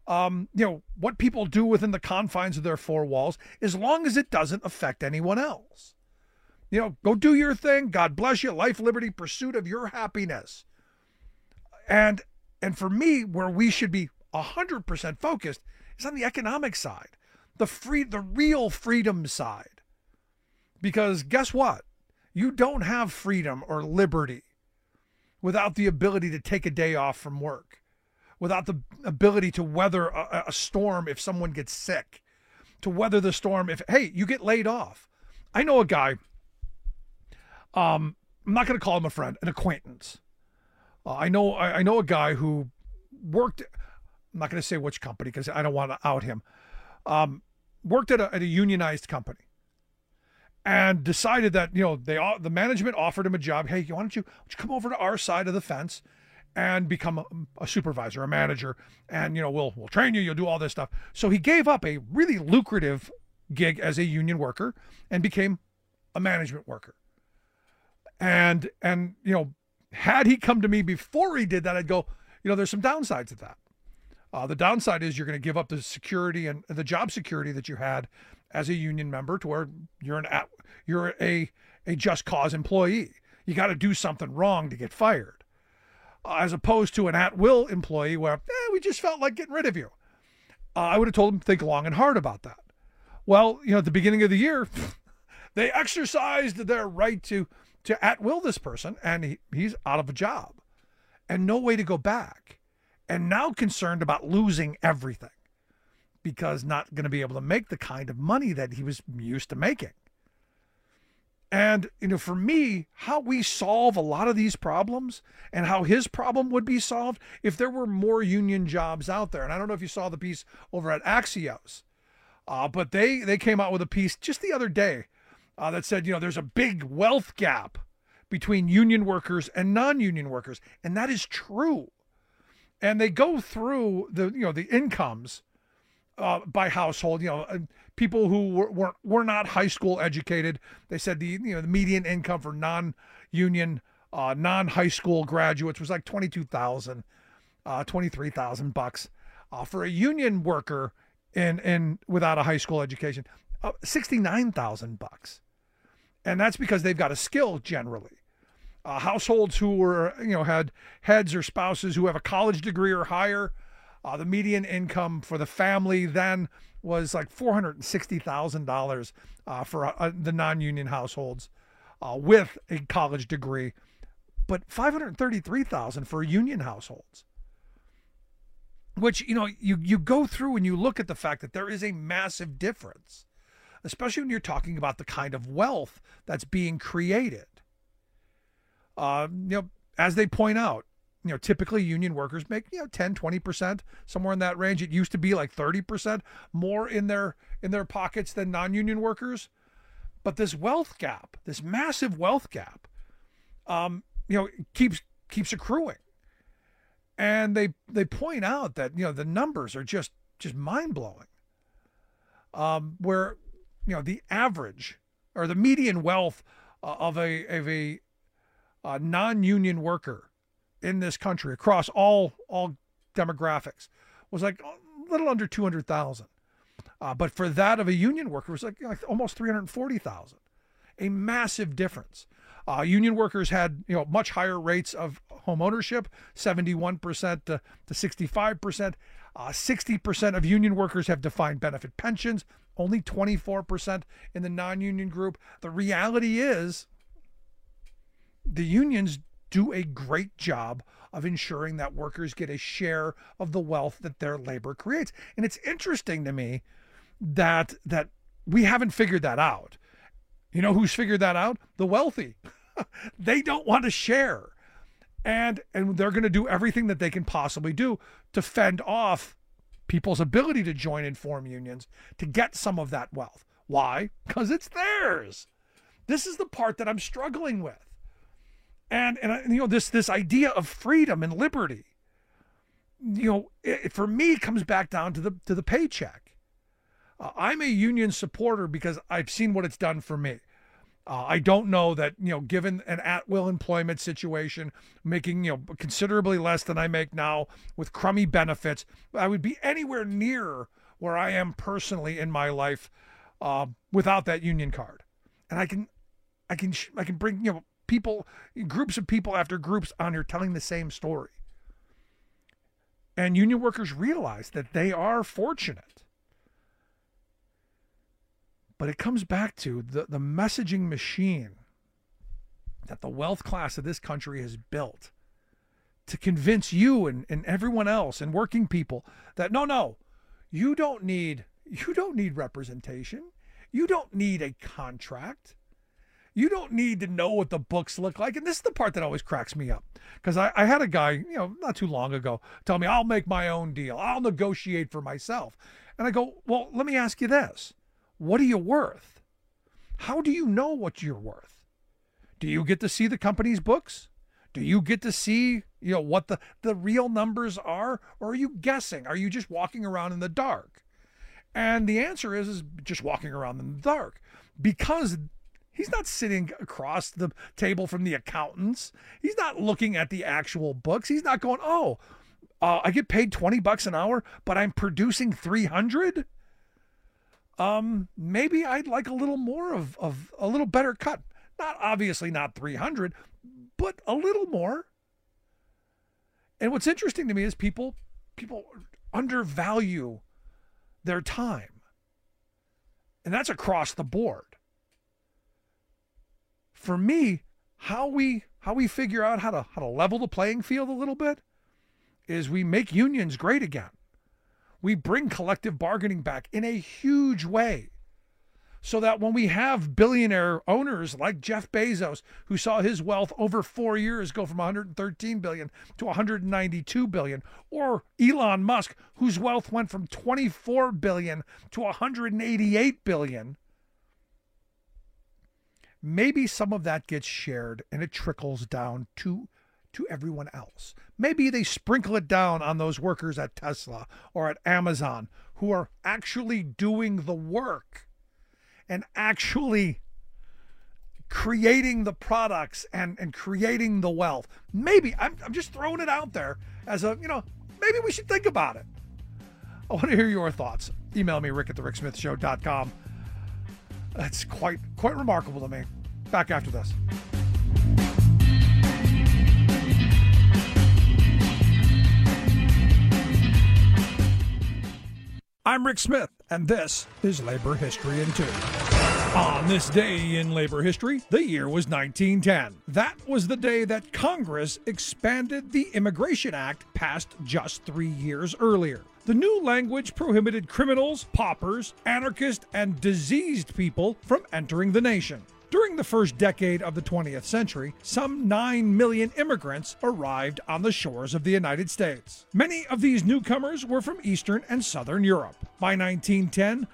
what people do within the confines of their four walls, as long as it doesn't affect anyone else. Go do your thing. God bless you. Life, liberty, pursuit of your happiness. And for me, where we should be 100% focused is on the economic side, the real freedom side. Because guess what? You don't have freedom or liberty without the ability to take a day off from work, without the ability to weather a storm if someone gets sick, to weather the storm if, hey, you get laid off. I know a guy, I'm not going to call him a friend, an acquaintance. I know a guy who worked, I'm not going to say which company because I don't want to out him, worked at a unionized company and decided that, the management offered him a job. Hey, why don't you come over to our side of the fence and become a supervisor, a manager, and, we'll train you, you'll do all this stuff. So he gave up a really lucrative gig as a union worker and became a management worker. And had he come to me before he did that, I'd go, there's some downsides to that. The downside is you're going to give up the security and the job security that you had as a union member to where you're a just cause employee. You got to do something wrong to get fired, as opposed to an at-will employee where we just felt like getting rid of you. I would have told him to think long and hard about that. Well, at the beginning of the year, they exercised their right to at-will this person, and he's out of a job and no way to go back, and now concerned about losing everything because not going to be able to make the kind of money that he was used to making. And, for me, how we solve a lot of these problems and how his problem would be solved if there were more union jobs out there. And I don't know if you saw the piece over at Axios, but they came out with a piece just the other day that said, there's a big wealth gap between union workers and non-union workers. And that is true. And they go through the incomes by household, people who were not high school educated. They said the median income for non-union, non-high school graduates was like $22,000, $23,000 for a union worker in without a high school education, $69,000. And that's because they've got a skill generally. Households who were, had heads or spouses who have a college degree or higher, the median income for the family then was like $460,000 for the non-union households with a college degree, but $533,000 for union households. Which, you go through and you look at the fact that there is a massive difference, especially when you're talking about the kind of wealth that's being created. As they point out, typically union workers make, 10, 20%, somewhere in that range. It used to be like 30% more in their pockets than non-union workers. But this wealth gap, this massive wealth gap, keeps accruing. And they point out that, the numbers are just mind-blowing. Where, the average or the median wealth of a non-union worker in this country across all demographics was like a little under 200,000. But for that of a union worker, it was like almost 340,000. A massive difference. Union workers had, much higher rates of home ownership, 71% to 65%. 60% of union workers have defined benefit pensions, only 24% in the non-union group. The reality is the unions do a great job of ensuring that workers get a share of the wealth that their labor creates. And it's interesting to me that we haven't figured that out. You know who's figured that out? The wealthy. They don't want to share. And they're going to do everything that they can possibly do to fend off people's ability to join and form unions to get some of that wealth. Why? Because it's theirs. This is the part that I'm struggling with. And this idea of freedom and liberty, it, for me, comes back down to the paycheck. I'm a union supporter because I've seen what it's done for me. I don't know that, given an at-will employment situation, making, considerably less than I make now with crummy benefits, I would be anywhere near where I am personally in my life without that union card. And I can bring, people, groups of people after groups on here telling the same story. And union workers realize that they are fortunate. But it comes back to the messaging machine that the wealth class of this country has built to convince you and everyone else and working people that no, you don't need representation. You don't need a contract. You don't need to know what the books look like. And this is the part that always cracks me up. Because I had a guy, not too long ago, tell me, I'll make my own deal. I'll negotiate for myself. And I go, well, let me ask you this. What are you worth? How do you know what you're worth? Do you get to see the company's books? Do you get to see, what the real numbers are? Or are you guessing? Are you just walking around in the dark? And the answer is just walking around in the dark. Because he's not sitting across the table from the accountants. He's not looking at the actual books. He's not going, I get paid $20 an hour, but I'm producing 300. Maybe I'd like a little more of a little better cut. Obviously not 300, but a little more. And what's interesting to me is people undervalue their time. And that's across the board. For me, how we figure out how to level the playing field a little bit is we make unions great again. We bring collective bargaining back in a huge way so that when we have billionaire owners like Jeff Bezos, who saw his wealth over 4 years go from $113 billion to $192 billion, or Elon Musk, whose wealth went from $24 billion to $188 billion, maybe some of that gets shared and it trickles down to everyone else. Maybe they sprinkle it down on those workers at Tesla or at Amazon who are actually doing the work and actually creating the products and creating the wealth. Maybe, I'm just throwing it out there as maybe we should think about it. I want to hear your thoughts. Email me, rick@thericksmithshow.com. That's quite remarkable to me. Back after this. I'm Rick Smith, and this is Labor History in 2. On this day in labor history, the year was 1910. That was the day that Congress expanded the Immigration Act passed just 3 years earlier. The new language prohibited criminals, paupers, anarchists, and diseased people from entering the nation. During the first decade of the 20th century, some 9 million immigrants arrived on the shores of the United States. Many of these newcomers were from Eastern and Southern Europe. By 1910,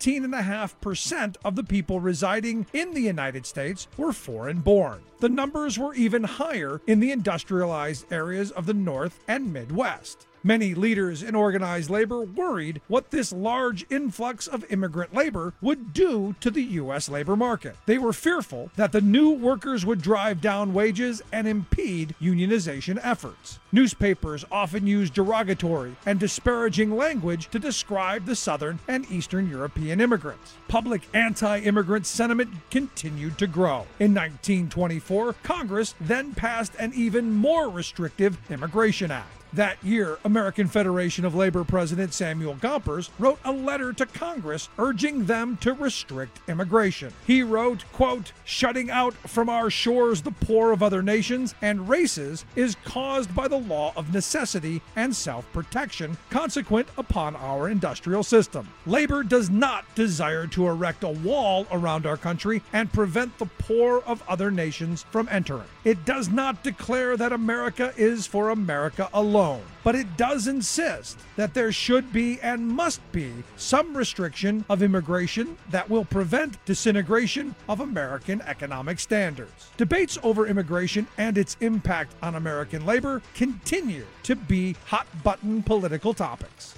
14.5% of the people residing in the United States were foreign-born. The numbers were even higher in the industrialized areas of the North and Midwest. Many leaders in organized labor worried what this large influx of immigrant labor would do to the U.S. labor market. They were fearful that the new workers would drive down wages and impede unionization efforts. Newspapers often used derogatory and disparaging language to describe the Southern and Eastern European immigrants. Public anti-immigrant sentiment continued to grow. In 1924, Congress then passed an even more restrictive Immigration Act. That year, American Federation of Labor President Samuel Gompers wrote a letter to Congress urging them to restrict immigration. He wrote, quote, "Shutting out from our shores the poor of other nations and races is caused by the law of necessity and self-protection consequent upon our industrial system. Labor does not desire to erect a wall around our country and prevent the poor of other nations from entering. It does not declare that America is for America alone, but it does insist that there should be and must be some restriction of immigration that will prevent disintegration of American economic standards." Debates over immigration and its impact on American labor continue to be hot-button political topics.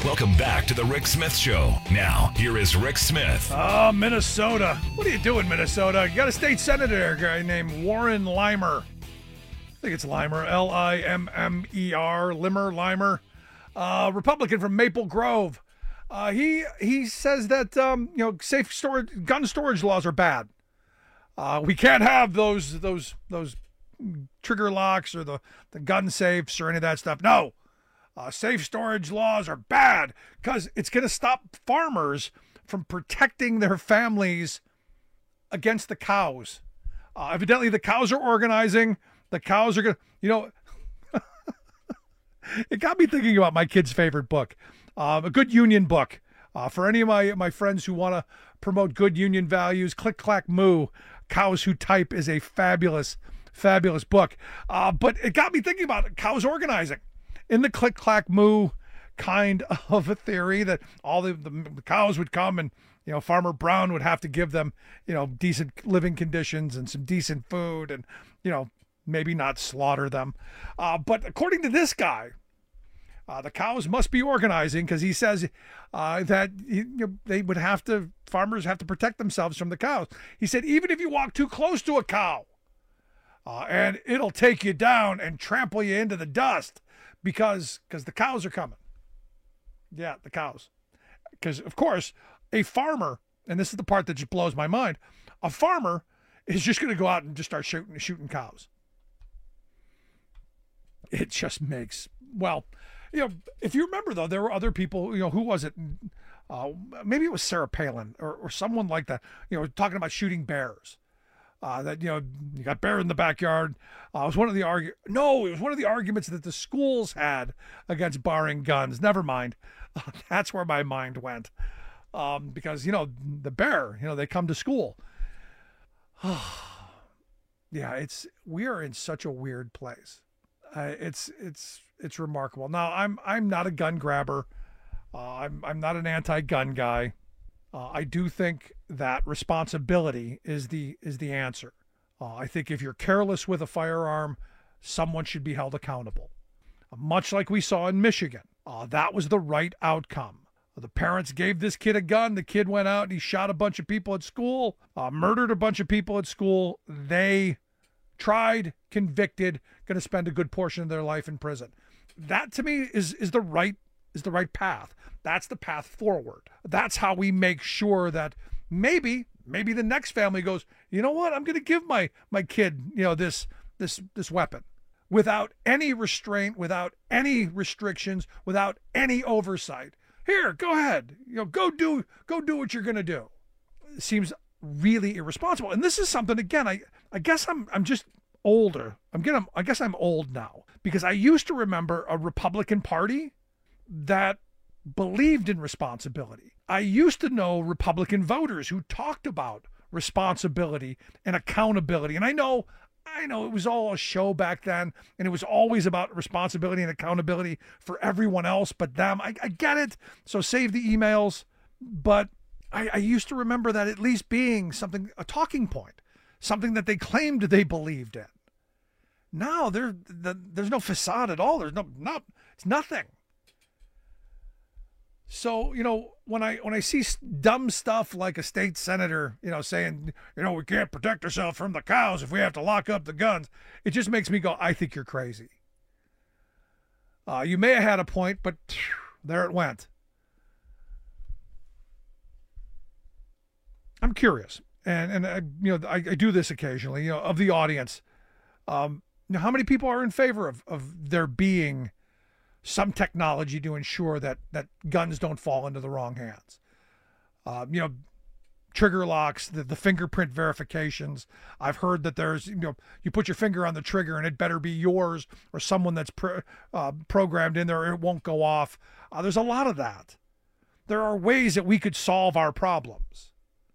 Welcome back to the Rick Smith Show. Now, here is Rick Smith. Minnesota. What are you doing, Minnesota? You got a state senator there, a guy named Warren Limer. I think it's Limer, L-I-M-M-E-R, Limer. Republican from Maple Grove. He says that safe storage, gun storage laws are bad. We can't have those trigger locks or the gun safes or any of that stuff. No. Safe storage laws are bad because it's going to stop farmers from protecting their families against the cows. Evidently, the cows are organizing. The cows are going to, it got me thinking about my kid's favorite book, a good union book. For any of my friends who want to promote good union values, Click, Clack, Moo, Cows Who Type is a fabulous book. But it got me thinking about cows organizing. In the Click, Clack, Moo kind of a theory that all the cows would come and, Farmer Brown would have to give them, decent living conditions and some decent food and, maybe not slaughter them. But according to this guy, the cows must be organizing because he says that farmers have to protect themselves from the cows. He said, even if you walk too close to a cow and it'll take you down and trample you into the dust, because the cows are coming. Yeah, the cows. Because, of course, a farmer, and this is the part that just blows my mind, a farmer is just going to go out and just start shooting cows. It just makes, if you remember, though, there were other people, who was it? Maybe it was Sarah Palin or someone like that, talking about shooting bears. That you got bear in the backyard. It was one of the arguments that the schools had against barring guns. Never mind. That's where my mind went. Because the bear, they come to school. Yeah, we are in such a weird place. It's remarkable. Now I'm not a gun grabber. I'm not an anti-gun guy. I do think that responsibility is the answer. I think if you're careless with a firearm, someone should be held accountable. Much like we saw in Michigan, that was the right outcome. The parents gave this kid a gun. The kid went out and he shot a bunch of people at school, murdered a bunch of people at school. They tried, convicted, going to spend a good portion of their life in prison. That to me is the right path. That's the path forward. That's how we make sure that maybe the next family goes, you know what? I'm going to give my kid, this weapon without any restraint, without any restrictions, without any oversight. Here, go ahead. Go do what you're going to do. It seems really irresponsible. And this is something, again, I guess I'm just older. I guess I'm old now because I used to remember a Republican Party that believed in responsibility. I used to know Republican voters who talked about responsibility and accountability. And I know it was all a show back then, and it was always about responsibility and accountability for everyone else but them. I get it. So save the emails. But I used to remember that at least being a talking point, something that they claimed they believed in. Now there's no facade at all. It's nothing. So, when I see dumb stuff like a state senator, saying, we can't protect ourselves from the cows if we have to lock up the guns, it just makes me go, I think you're crazy. You may have had a point, but there it went. I'm curious, and I do this occasionally, of the audience. How many people are in favor of there being some technology to ensure that guns don't fall into the wrong hands? Trigger locks, the fingerprint verifications. I've heard that there's, you put your finger on the trigger and it better be yours or someone that's programmed in there or it won't go off. There's a lot of that. There are ways that we could solve our problems.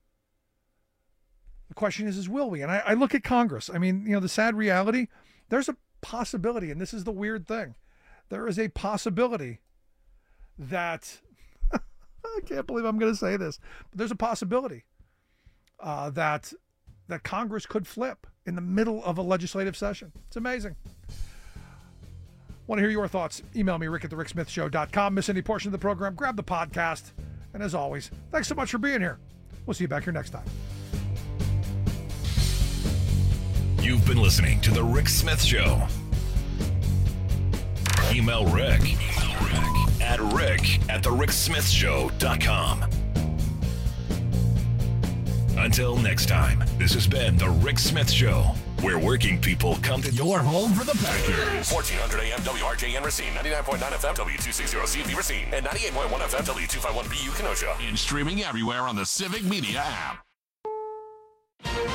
The question is will we? And I look at Congress. I mean, the sad reality, there's a possibility, and this is the weird thing. There is a possibility that, I can't believe I'm going to say this, but there's a possibility that Congress could flip in the middle of a legislative session. It's amazing. Want to hear your thoughts? Email me, rick@thericksmithshow.com. Miss any portion of the program, grab the podcast. And as always, thanks so much for being here. We'll see you back here next time. You've been listening to The Rick Smith Show. Email Rick at rick@thericksmithshow.com. Until next time, this has been The Rick Smith Show, where working people come to your home for the Packers. 1400 AM WRJN Racine, 99.9 FM W260CV Racine, and 98.1 FM W251BU Kenosha. And streaming everywhere on the Civic Media app.